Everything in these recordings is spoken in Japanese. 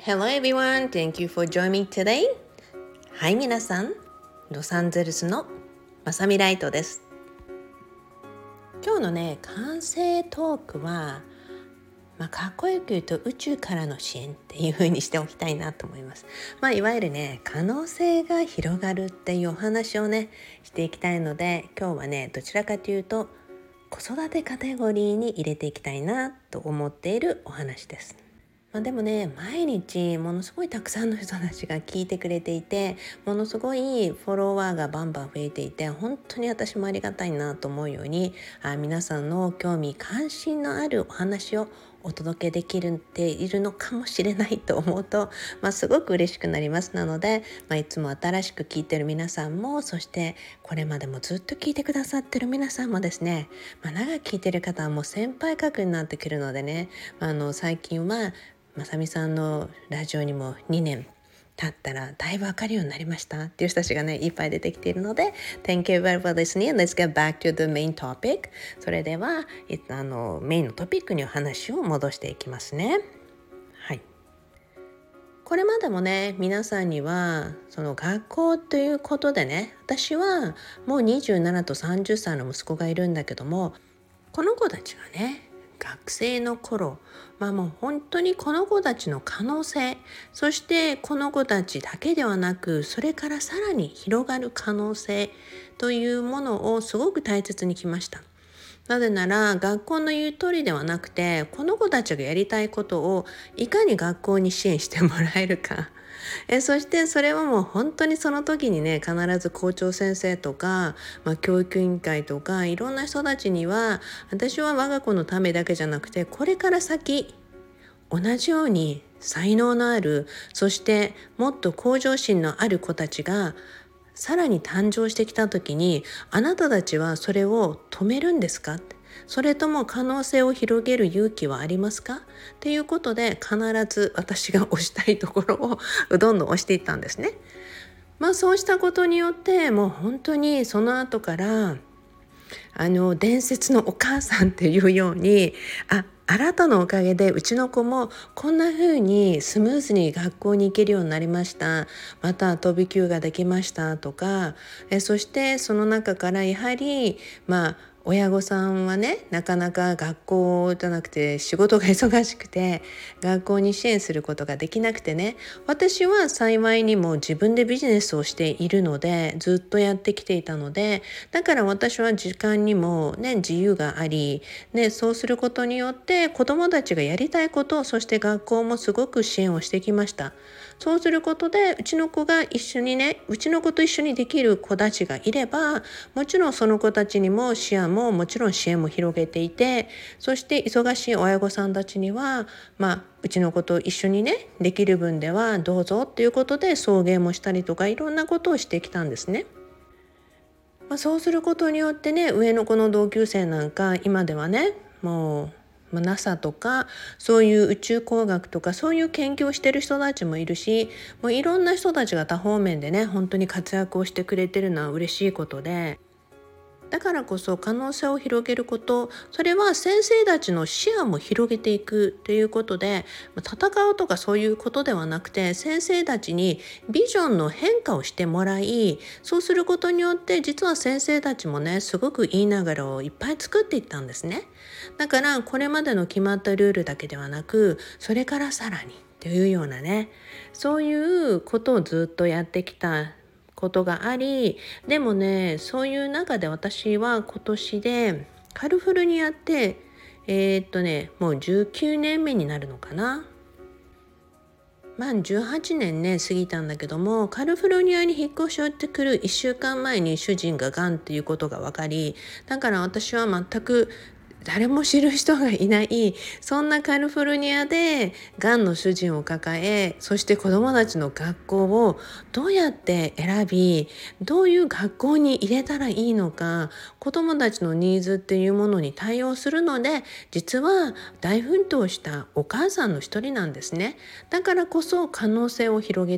Hello everyone, thank you for joining me today. はい、皆さん、ロサンゼルスのまさみライトです。今日のね、完成トークは、かっこよく言うと宇宙からの支援っていう風にしておきたいなと思います。いわゆるね、可能性が広がるっていうお話をね、していきたいので、今日はね、どちらかというと子育てカテゴリーに入れていきたいなと思っているお話です。でもね、毎日ものすごいたくさんの人たちが聞いてくれていて、ものすごいフォロワーがバンバン増えていて、本当に私もありがたいなと思うように、皆さんの興味関心のあるお話をお届けできているのかもしれないと思うと、すごく嬉しくなります。なので、いつも新しく聞いてる皆さんも、そしてこれまでもずっと聞いてくださってる皆さんもですね、長く聞いてる方はもう先輩格になってくるのでね、最近はまさみさんのラジオにも2年経ったらだいぶわかるようになりましたっていう人たちがねいっぱい出てきているので Thank you very much for listening. Let's get back to the main topic. それではメインのトピックにお話を戻していきますね。はい。これまでもね皆さんにはその学校ということでね、私はもう27と30歳の息子がいるんだけども、この子たちがね学生の頃、もう本当にこの子たちの可能性、そしてこの子たちだけではなく、それからさらに広がる可能性というものをすごく大切にきました。なぜなら学校の言う通りではなくて、この子たちがやりたいことをいかに学校に支援してもらえるか、そしてそれはもう本当にその時にね、必ず校長先生とか、教育委員会とかいろんな人たちには、私は我が子のためだけじゃなくて、これから先同じように才能のある、そしてもっと向上心のある子たちがさらに誕生してきた時に、あなたたちはそれを止めるんですか？それとも可能性を広げる勇気はありますか？っていうことで、必ず私が推したいところをどんどん推していったんですね。そうしたことによって、もう本当にその後から伝説のお母さんっていうように、あなたのおかげでうちの子もこんな風にスムーズに学校に行けるようになりました、また飛び級ができましたとか、そしてその中からやはり親御さんはね、なかなか学校じゃなくて仕事が忙しくて学校に支援することができなくてね、私は幸いにも自分でビジネスをしているのでずっとやってきていたので、だから私は時間にもね自由があり、そうすることによって子どもたちがやりたいこと、そして学校もすごく支援をしてきました。そうすることでうちの子が一緒にね、うちの子と一緒にできる子たちがいれば、もちろんその子たちにも視野ももちろん支援も広げていて、そして忙しい親御さんたちにはうちの子と一緒にねできる分ではどうぞっていうことで送迎もしたりとか、いろんなことをしてきたんですね。そうすることによってね、上の子の同級生なんか今ではね、もうNASA とかそういう宇宙工学とかそういう研究をしてる人たちもいるし、もういろんな人たちが多方面でね本当に活躍をしてくれてるのは嬉しいことで、だからこそ可能性を広げること、それは先生たちの視野も広げていくということで、戦うとかそういうことではなくて、先生たちにビジョンの変化をしてもらい、そうすることによって実は先生たちもねすごくいい流れをいっぱい作っていったんですね。だからこれまでの決まったルールだけではなく、それからさらにというようなね、そういうことをずっとやってきたことがあり、でもねそういう中で私は今年でカリフォルニアってもう19年目になるのかな。18年ね過ぎたんだけども、カリフォルニアに引っ越しをしてくる1週間前に主人ががんっていうことが分かり、だから私は全く誰も知る人がいない、そんなカリフォルニアでがんの主人を抱え、そして子どもたちの学校をどうやって選び、どういう学校に入れたらいいのか、子どもたちのニーズっていうものに対応するので、実は大奮闘したお母さんの一人なんですね。だからこそ可能性を広げたい。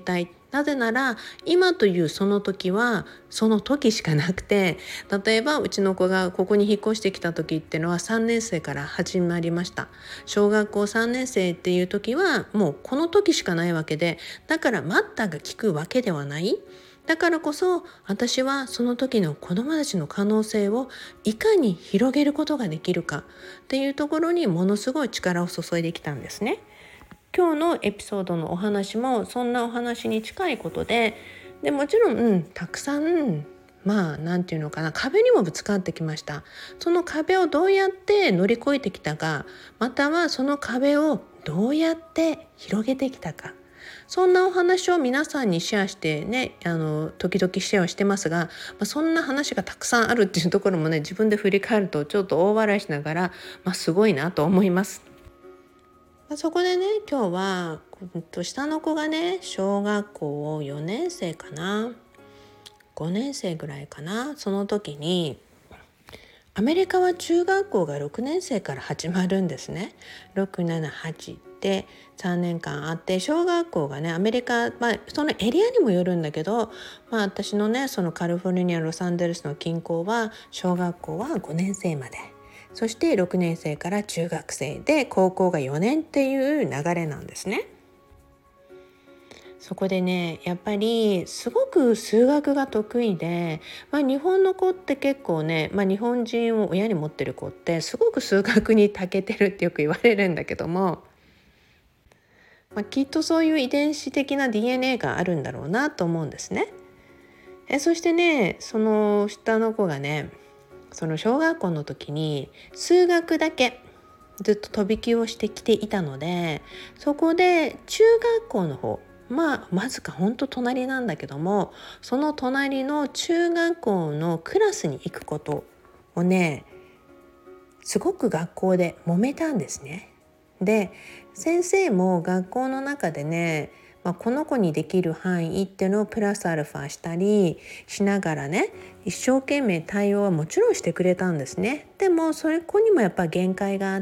なぜなら今というその時はその時しかなくて、例えばうちの子がここに引っ越してきた時っていうのは3年生から始まりました。小学校3年生っていう時はもうこの時しかないわけで、だから待ったが効くわけではない。だからこそ私はその時の子どもたちの可能性をいかに広げることができるかっていうところにものすごい力を注いできたんですね。今日のエピソードのお話もそんなお話に近いことで、もちろん、たくさんなんていうのかな、壁にもぶつかってきました。その壁をどうやって乗り越えてきたか、またはその壁をどうやって広げてきたか、そんなお話を皆さんにシェアしてね、時々シェアをしてますが、そんな話がたくさんあるっていうところもね、自分で振り返るとちょっと大笑いしながら、すごいなと思います。そこでね、今日は下の子がね、小学校4年生かな、5年生ぐらいかな、その時にアメリカは中学校が6年生から始まるんですね。678で3年間あって、小学校がねアメリカ、そのエリアにもよるんだけど、私のねそのカリフォルニアロサンゼルスの近郊は小学校は5年生まで、そして6年生から中学生で高校が4年っていう流れなんですね。そこでね、やっぱりすごく数学が得意で、日本の子って結構ね、日本人を親に持ってる子ってすごく数学に長けてるってよく言われるんだけども、きっとそういう遺伝子的な DNA があるんだろうなと思うんですね。そしてね、その下の子がね、その小学校の時に数学だけずっと飛び級をしてきていたので、そこで中学校の方、わずか本当隣なんだけども、その隣の中学校のクラスに行くことをね、すごく学校で揉めたんですね。で、先生も学校の中でね、この子にできる範囲っていうのをプラスアルファしたりしながらね、一生懸命対応はもちろんしてくれたんですね。でもそこにもやっぱ限界があって、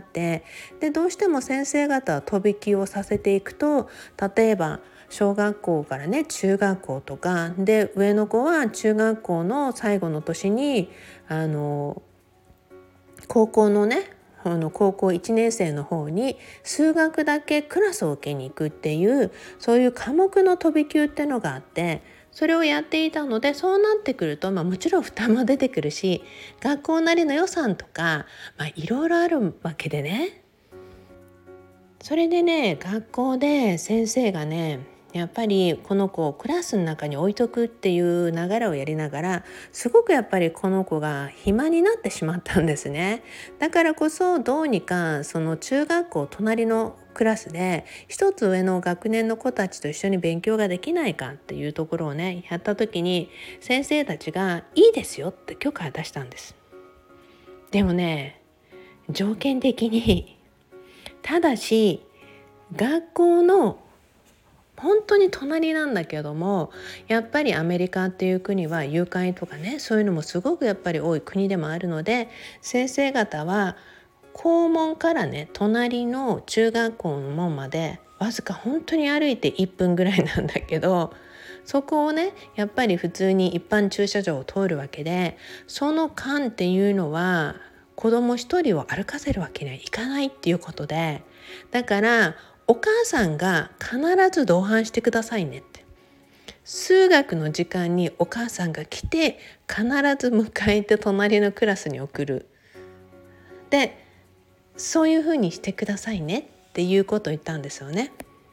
でどうしても先生方は飛び級をさせていくと、例えば小学校からね中学校とかで、上の子は中学校の最後の年に高校のね高校1年生の方に数学だけクラスを受けに行くっていう、そういう科目の飛び級ってのがあって、それをやっていたので、そうなってくると、もちろん負担も出てくるし、学校なりの予算とか、いろいろあるわけでね。それでね、学校で先生がね、やっぱりこの子をクラスの中に置いとくっていう流れをやりながら、すごくやっぱりこの子が暇になってしまったんですね。だからこそどうにかその中学校隣のクラスで一つ上の学年の子たちと一緒に勉強ができないかっていうところをねやった時に、先生たちがいいですよって許可を出したんです。でもね、条件的にただし学校の本当に隣なんだけども、やっぱりアメリカっていう国は誘拐とかね、そういうのもすごくやっぱり多い国でもあるので、先生方は校門からね隣の中学校の門までわずか本当に歩いて1分ぐらいなんだけど、そこをねやっぱり普通に一般駐車場を通るわけで、その間っていうのは子供一人を歩かせるわけにはいかないっていうことで、だからお母さんが必ず同伴してくださいねって、数学の時間にお母さんが来て必ず迎えて隣のクラスに送る、でそういうふうにしてくださいねっていうことを言ったんですよね。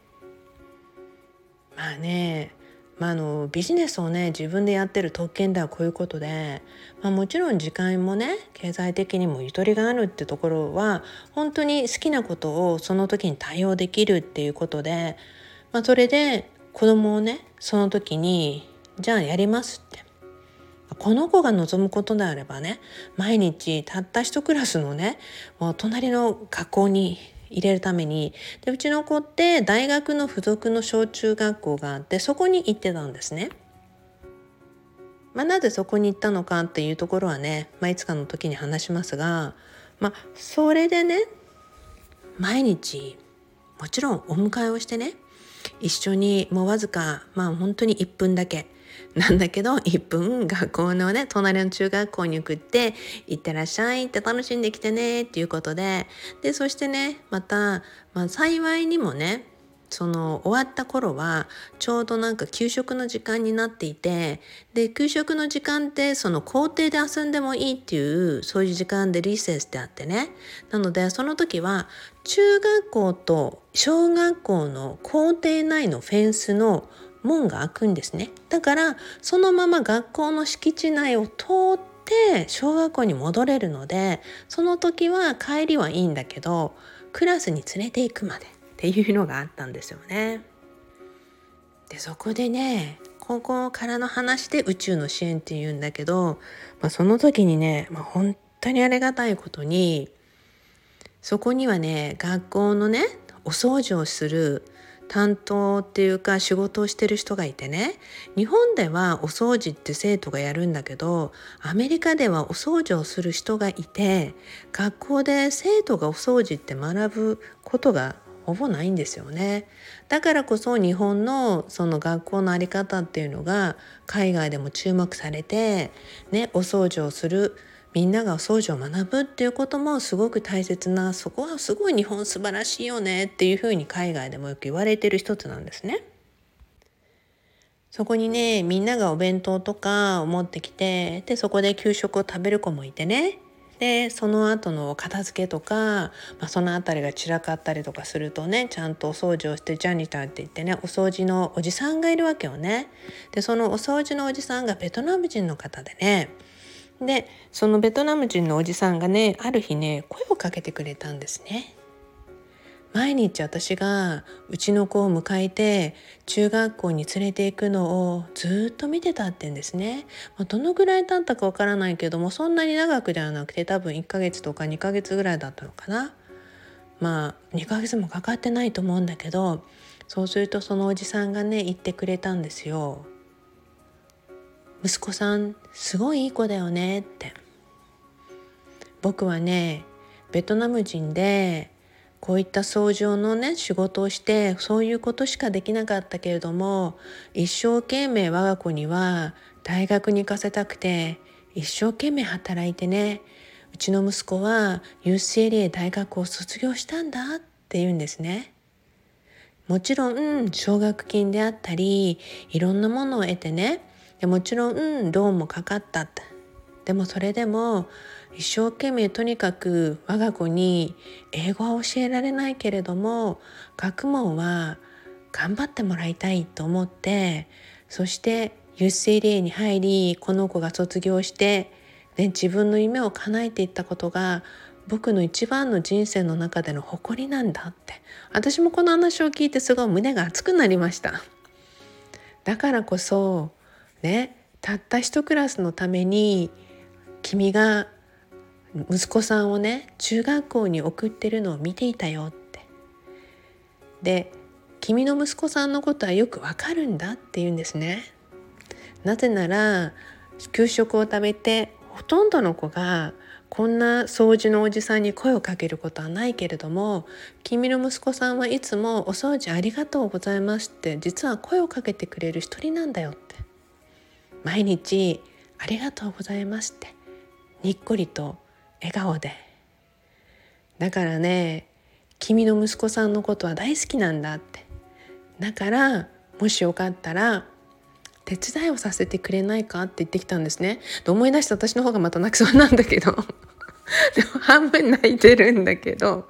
ビジネスをね自分でやってる特権ではこういうことで、もちろん時間もね経済的にもゆとりがあるってところは本当に好きなことをその時に対応できるっていうことで、それで子供をねその時にじゃあやりますって、この子が望むことであればね、毎日たった一クラスのねもう隣の学校に入れるために、でうちの子って大学の付属の小中学校があって、そこに行ってたんですね。なぜそこに行ったのかっていうところはね、いつかの時に話しますが、それでね毎日もちろんお迎えをしてね、 一緒にもうわずか本当に1分だけなんだけど、1分学校のね隣の中学校に送って、行ってらっしゃいって、楽しんできてねっていうことで、そしてねまた、幸いにもねその終わった頃はちょうど給食の時間になっていて、で給食の時間ってその校庭で遊んでもいいっていうそういう時間でリセスであってね、なのでその時は中学校と小学校の校庭内のフェンスの門が開くんですね。だからそのまま学校の敷地内を通って小学校に戻れるので、その時は帰りはいいんだけど、クラスに連れて行くまでっていうのがあったんですよね。でそこでね、ここからの話で宇宙の支援っていうんだけど、その時にね、本当にありがたいことに、そこにはね学校のねお掃除をする担当っていうか仕事をしてる人がいてね、日本ではお掃除って生徒がやるんだけど、アメリカではお掃除をする人がいて、学校で生徒がお掃除って学ぶことがほぼないんですよね。だからこそ日本のその学校のあり方っていうのが海外でも注目されてね、お掃除をする、みんながお掃除を学ぶっていうこともすごく大切な、そこはすごい日本素晴らしいよねっていうふうに海外でもよく言われてる一つなんですね。そこにねみんながお弁当とかを持ってきて、でそこで給食を食べる子もいてね、でその後の片付けとか、そのあたりが散らかったりとかするとね、ちゃんとお掃除をしてジャニターって言ってね、お掃除のおじさんがいるわけよね。でそのお掃除のおじさんがベトナム人の方でね、でそのベトナム人のおじさんがねある日ね声をかけてくれたんですね。毎日私がうちの子を迎えて中学校に連れて行くのをずっと見てたってんですね。どのぐらい経ったかわからないけども、そんなに長くではなくて多分1ヶ月とか2ヶ月ぐらいだったのかな。2ヶ月もかかってないと思うんだけど、そうするとそのおじさんがね言ってくれたんですよ。息子さんすごいいい子だよねって。僕はねベトナム人でこういった掃除のね仕事をしてそういうことしかできなかったけれども、一生懸命我が子には大学に行かせたくて一生懸命働いてね、うちの息子は UCLA 大学を卒業したんだって言うんですね。もちろん奨学金であったりいろんなものを得てね、でもちろんローンもかかったって。でもそれでも一生懸命とにかく我が子に英語は教えられないけれども学問は頑張ってもらいたいと思って、そして UCLA に入りこの子が卒業して、自分の夢を叶えていったことが僕の一番の人生の中での誇りなんだって、私もこの話を聞いてすごい胸が熱くなりました。だからこそね、たった一クラスのために君が息子さんをね中学校に送ってるのを見ていたよって。で君の息子さんのことはよくわかるんだって言うんですね。なぜなら給食を食べてほとんどの子がこんな掃除のおじさんに声をかけることはないけれども、君の息子さんはいつもお掃除ありがとうございますって実は声をかけてくれる一人なんだよって。毎日ありがとうございますってにっこりと笑顔で。だからね君の息子さんのことは大好きなんだって。だからもしよかったら手伝いをさせてくれないかって言ってきたんですね。で思い出して私の方がまた泣きそうなんだけどでも半分泣いてるんだけど、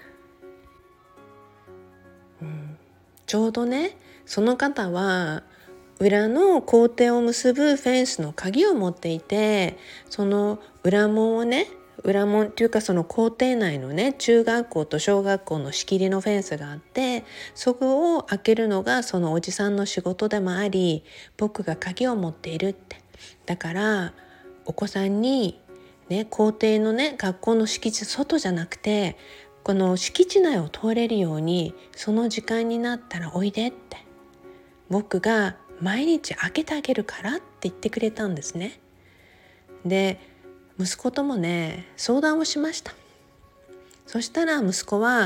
ちょうどねその方は裏の校庭を結ぶフェンスの鍵を持っていて、その裏門をね、裏門っていうかその校庭内のね中学校と小学校の仕切りのフェンスがあって、そこを開けるのがそのおじさんの仕事でもあり、僕が鍵を持っているって。だからお子さんにね校庭のね学校の敷地外じゃなくてこの敷地内を通れるようにその時間になったらおいでって、僕が毎日開けてあげるからって言ってくれたんですね。で息子ともね相談をしました。そしたら息子は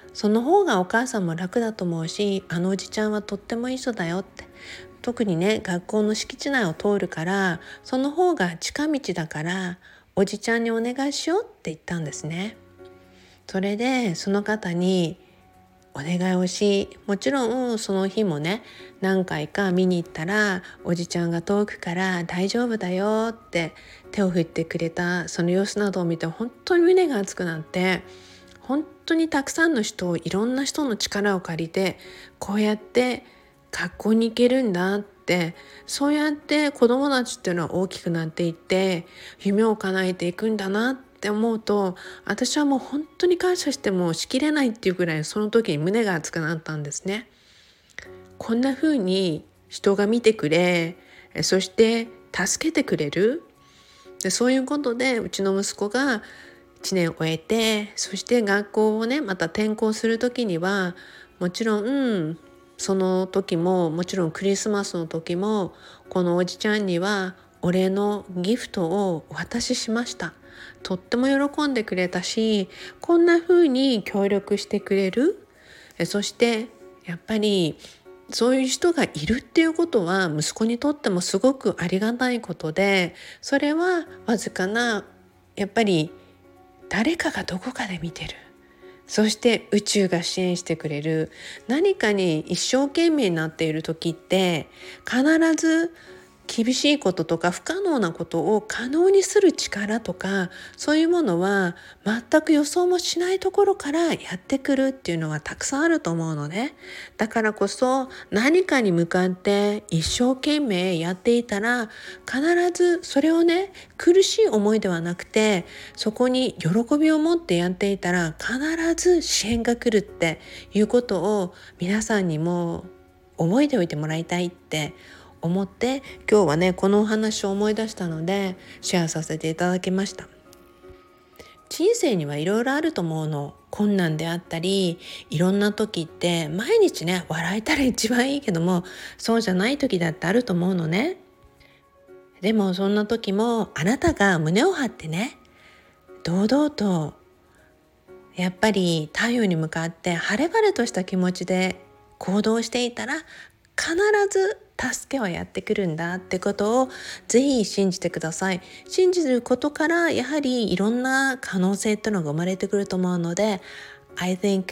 その方がお母さんも楽だと思うし、あのおじちゃんはとってもいい人だよって、特にね学校の敷地内を通るから、その方が近道だからおじちゃんにお願いしようって言ったんですね。それでその方にお願いをし、もちろんその日もね何回か見に行ったら、おじちゃんが遠くから大丈夫だよって手を振ってくれたその様子などを見て、本当に胸が熱くなって、本当にたくさんの人、いろんな人の力を借りてこうやって学校に行けるんだって、そうやって子どもたちっていうのは大きくなっていって夢を叶えていくんだなって思うと、私はもう本当に感謝してもしきれないっていうぐらい、その時に胸が熱くなったんですね。こんな風に人が見てくれ、そして助けてくれる。でそういうことでうちの息子が1年終えて、そして学校をねまた転校する時には、もちろん、その時ももちろんクリスマスの時もこのおじちゃんにはお礼のギフトをお渡ししました。とっても喜んでくれたし、こんな風に協力してくれる、そしてやっぱりそういう人がいるっていうことは息子にとってもすごくありがたいことで、それはわずかなやっぱり誰かがどこかで見てる、そして宇宙が支援してくれる、何かに一生懸命になっている時って必ず厳しいこととか不可能なことを可能にする力とか、そういうものは全く予想もしないところからやってくるっていうのはたくさんあると思うのね。だからこそ何かに向かって一生懸命やっていたら、必ずそれをね苦しい思いではなくて、そこに喜びを持ってやっていたら必ず支援が来るっていうことを皆さんにも覚えておいてもらいたいって思って、今日はねこのお話を思い出したのでシェアさせていただきました。人生にはいろいろあると思うの。困難であったり、いろんな時って毎日ね笑えたら一番いいけども、そうじゃない時だってあると思うのね。でもそんな時もあなたが胸を張ってね、堂々とやっぱり太陽に向かって晴れ晴れとした気持ちで行動していたら、必ず助けはやってくるんだってことをぜひ信じてください。信じることからやはりいろんな可能性っていうのが生まれてくると思うので、 I think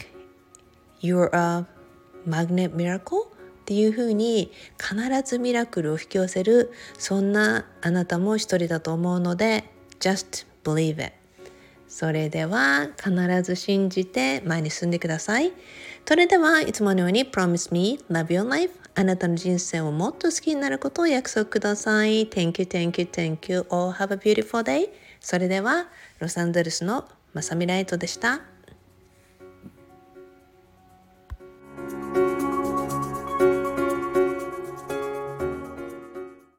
you're a magnet miracle っていうふうに必ずミラクルを引き寄せる、そんなあなたも一人だと思うので Just believe it。それでは必ず信じて前に進んでください。それではいつものように Promise me, love your life。 あなたの人生をもっと好きになることを約束ください。 Thank you, thank you, thank you. All have a beautiful day。 それではロサンゼルスのまさみライトでした。